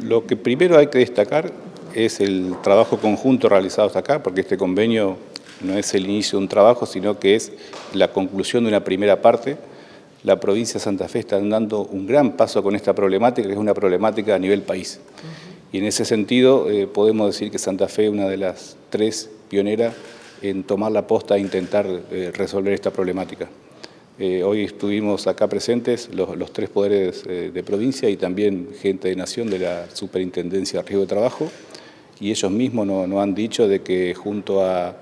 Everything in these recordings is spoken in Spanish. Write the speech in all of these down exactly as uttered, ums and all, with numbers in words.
Lo que primero hay que destacar es el trabajo conjunto realizado hasta acá, porque este convenio no es el inicio de un trabajo, sino que es la conclusión de una primera parte. La provincia de Santa Fe está dando un gran paso con esta problemática, que es una problemática a nivel país. Y en ese sentido eh, podemos decir que Santa Fe es una de las tres pioneras en tomar la posta e intentar eh, resolver esta problemática. Eh, hoy estuvimos acá presentes los, los tres poderes eh, de provincia y también gente de Nación de la Superintendencia de Riesgo de Trabajo, y ellos mismos nos no han dicho de que junto a,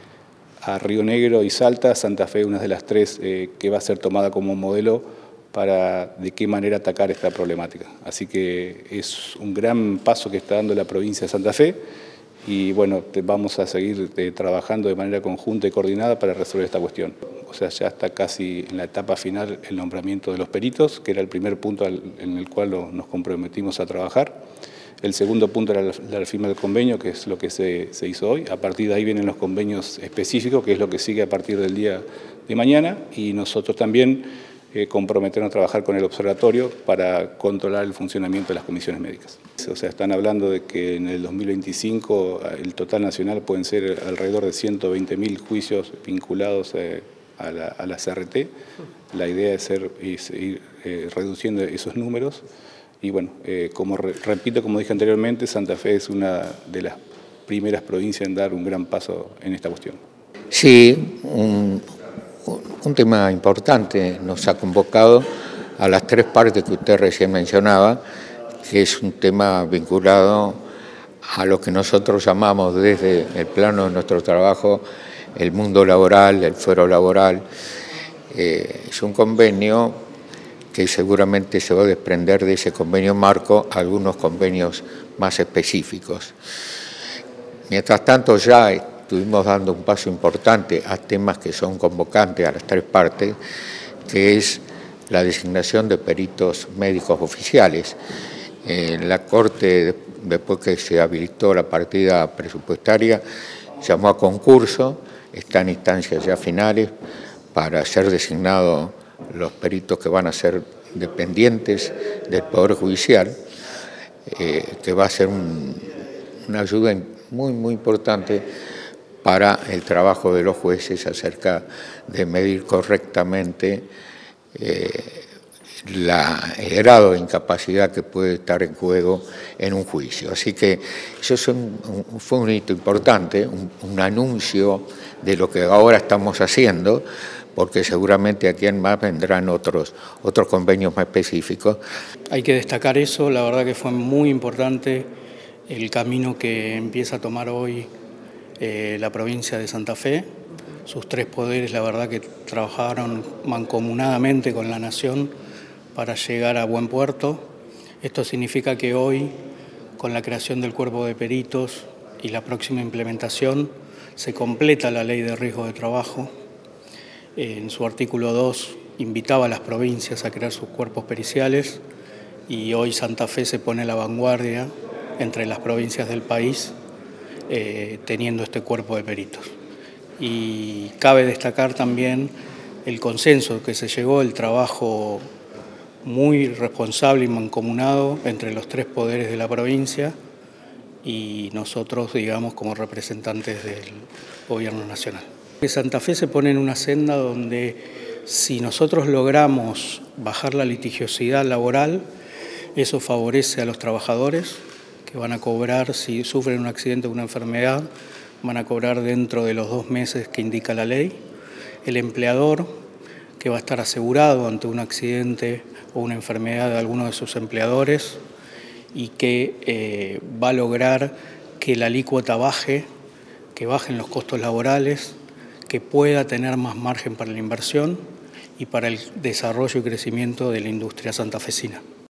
a Río Negro y Salta, Santa Fe es una de las tres eh, que va a ser tomada como modelo para de qué manera atacar esta problemática. Así que es un gran paso que está dando la provincia de Santa Fe y bueno, te, vamos a seguir eh, trabajando de manera conjunta y coordinada para resolver esta cuestión. O sea, ya está casi en la etapa final el nombramiento de los peritos, que era el primer punto al, en el cual lo, nos comprometimos a trabajar. El segundo punto era la, la firma del convenio, que es lo que se, se hizo hoy. A partir de ahí vienen los convenios específicos, que es lo que sigue a partir del día de mañana, y nosotros también eh, comprometernos a trabajar con el observatorio para controlar el funcionamiento de las comisiones médicas. O sea, están hablando de que en el dos mil veinticinco el total nacional pueden ser alrededor de ciento veinte mil juicios vinculados eh, a, la, a la C R T. La idea es, ser, es ir eh, reduciendo esos números. Y bueno, eh, como re, repito, como dije anteriormente, Santa Fe es una de las primeras provincias en dar un gran paso en esta cuestión. Sí, un, un tema importante nos ha convocado a las tres partes que usted recién mencionaba, que es un tema vinculado a lo que nosotros llamamos desde el plano de nuestro trabajo el mundo laboral, el fuero laboral. Eh, es un convenio que seguramente se va a desprender de ese convenio marco algunos convenios más específicos. Mientras tanto, ya estuvimos dando un paso importante a temas que son convocantes a las tres partes, que es la designación de peritos médicos oficiales. En la Corte, después que se habilitó la partida presupuestaria, llamó a concurso, está en instancias ya finales para ser designados los peritos que van a ser dependientes del Poder Judicial, eh, que va a ser un, una ayuda muy, muy importante para el trabajo de los jueces acerca de medir correctamente eh, la, el grado de incapacidad que puede estar en juego en un juicio. Así que eso es un, un, fue un hito importante, un, un anuncio de lo que ahora estamos haciendo, porque seguramente aquí en más vendrán otros, otros convenios más específicos. Hay que destacar eso, la verdad que fue muy importante el camino que empieza a tomar hoy eh, la provincia de Santa Fe. Sus tres poderes, la verdad que trabajaron mancomunadamente con la Nación para llegar a buen puerto. Esto significa que hoy, con la creación del cuerpo de peritos y la próxima implementación, se completa la Ley de Riesgo de Trabajo. En su artículo dos invitaba a las provincias a crear sus cuerpos periciales y hoy Santa Fe se pone a la vanguardia entre las provincias del país eh, teniendo este cuerpo de peritos. Y cabe destacar también el consenso que se llegó, el trabajo muy responsable y mancomunado entre los tres poderes de la provincia y nosotros, digamos, como representantes del Gobierno Nacional. Santa Fe se pone en una senda donde si nosotros logramos bajar la litigiosidad laboral, eso favorece a los trabajadores que van a cobrar, si sufren un accidente o una enfermedad, van a cobrar dentro de los dos meses que indica la ley. El empleador, que va a estar asegurado ante un accidente o una enfermedad de alguno de sus empleadores y que eh, va a lograr que la alícuota baje, que bajen los costos laborales, que pueda tener más margen para la inversión y para el desarrollo y crecimiento de la industria santafesina.